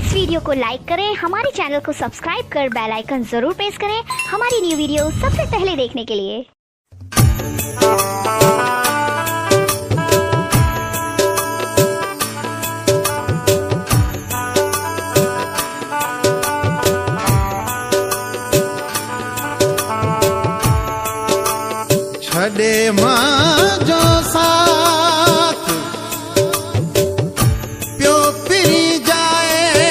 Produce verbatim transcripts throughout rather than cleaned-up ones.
इस वीडियो को लाइक करें, हमारे चैनल को सब्सक्राइब कर बेल आइकन जरूर प्रेस करें हमारी न्यू वीडियो सबसे पहले देखने के लिए। छड़े मां जो साथ प्यो पिरी जाए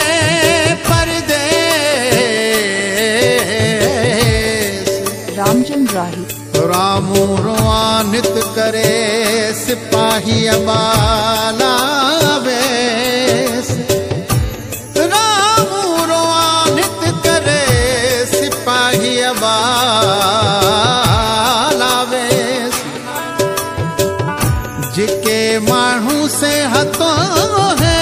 परदेस। रामचंद्र राही रामू रोआनित करे सिपाही अबाला वेस। रामू रोआनित करे सिपाही अबाला वेस। जिके माण्हू से हथों है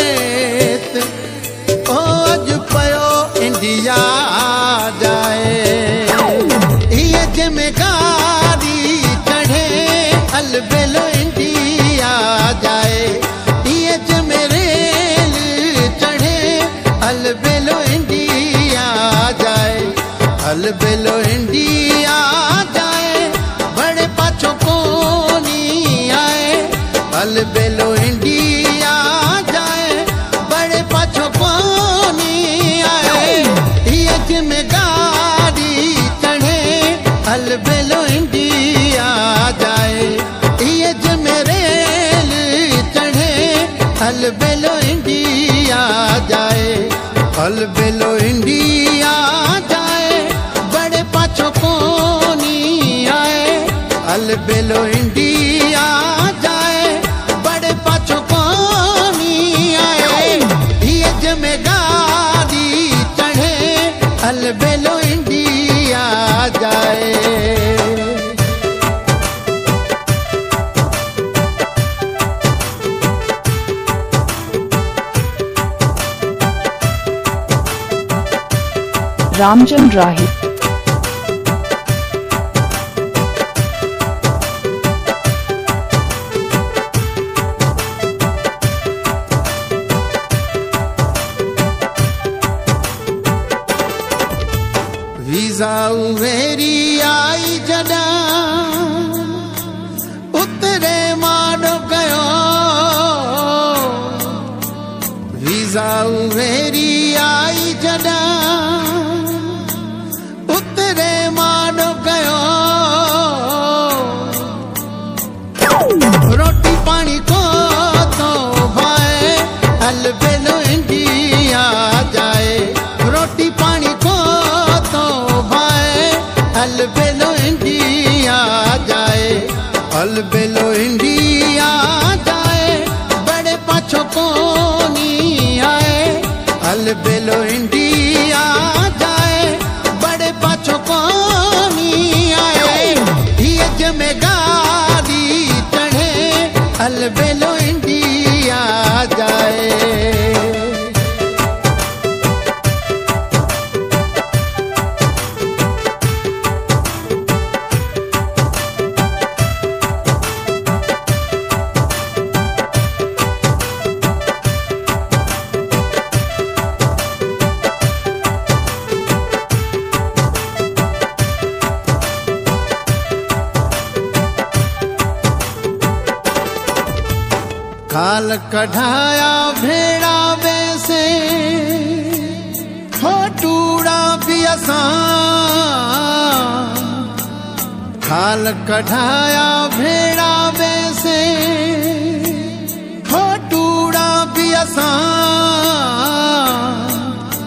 ओ अज पयो इंडिया जाए। ये जिम्मेदारी चढ़े अलबेलो इंडिया जाए। ये जिम्मेरेल चढ़े अलबेलो इंडिया जाए। अलबेलो इंडिया जाए बड़े पाछो कोनी आए। अलबेलो इंडिया जाए बड़े पाछो कोनी आए। ये जिम्मेदारी चढ़े अलबेलो इंडिया जाए। ये जमेरेल चढ़े अलबेलो इंडिया जाए। अलबेलो इंडिया जाए बड़े पाछो कोनी आए। अलबेलो इंडिया जाए बड़े पाछो कोनी आए। ये जमेदारी चढ़े अलबेलो इंडिया जाए। रामचंद्र राही वीज़ा उवेरी आई जडा उतरे माडो गयो। वीज़ा उवेरी आई जडा उतरे माडो गयो। रोटी पानी को तो भाए अलबेलो इंडिया जाए। रोटी पानी को तो भाए अलबेलो इंडिया जाए। अलबेलो इंडिया जाए बड़े पाछो कोनी आए। अलबेलो इंडिया जाए बड़े पाछो कोनी आए। ये जिम्मेदारी चढ़े अलबेलो इंडिया जाए। खाल कढ़ाया भेड़ा वैसे हो टूड़ा भी आसान। खाल कढ़ाया भेड़ा वैसे हो टूड़ा भी आसान।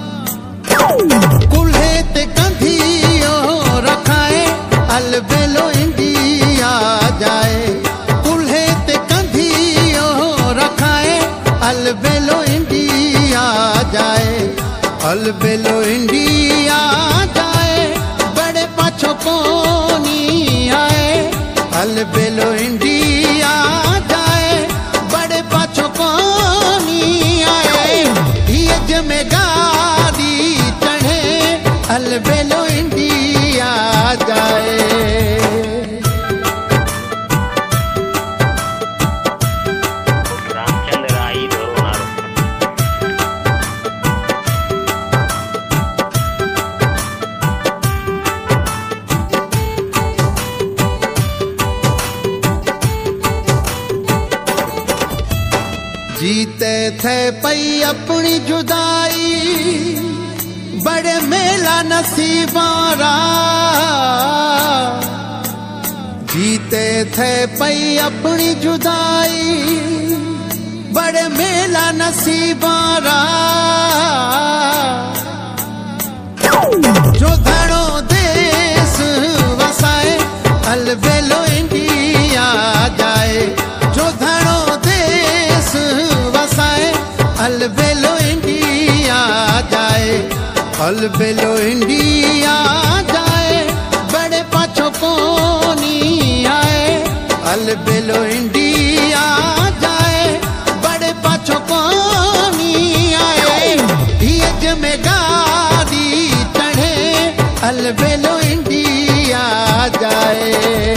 कुल्हे ते कंधियो रखाए अलबेलो इंडिया जाए। कुल्हे ते कंधियो रखाए अलबेलो इंडिया जाए। अलबेलो इंडिया जाए बड़े पाछो कोनी आए। अलबेलो इंडिया जाए बड़े पाछो कोनी आए। ये जिम्मेदारी चढ़े अलबेलो इंडिया जाए। रामचंद्र राही थे पई अपनी जुदाई बड़े मेला नसीबारा जीते थे पई अपनी जुदाई बड़े मेला नसीबारा जो धड़ो देश वसाए अलबेलो इंडिया जाए जो धड़ो देश वसाए अलबेलो इंडिया जाए अलबेलो इंडिया जाए बड़े पाछो कोनी आए अलबेलो इंडिया जाए बड़े पाछो कोनी आए ये जमेगारी चढ़े अलबेलो इंडिया जाए।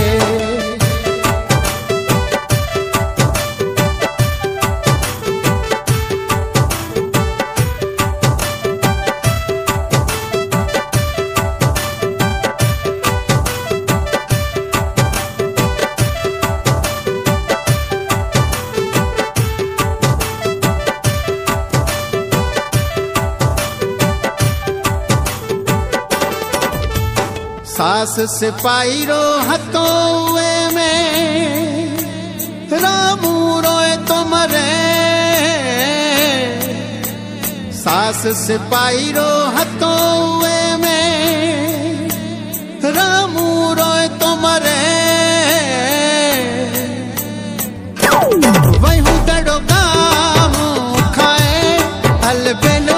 सास सिपाही रो हथों में रामू रोए तो मरे सास सिपाही रो हथों में रामू रोए तो मरे वही दड़ो काम खाए अलबेलो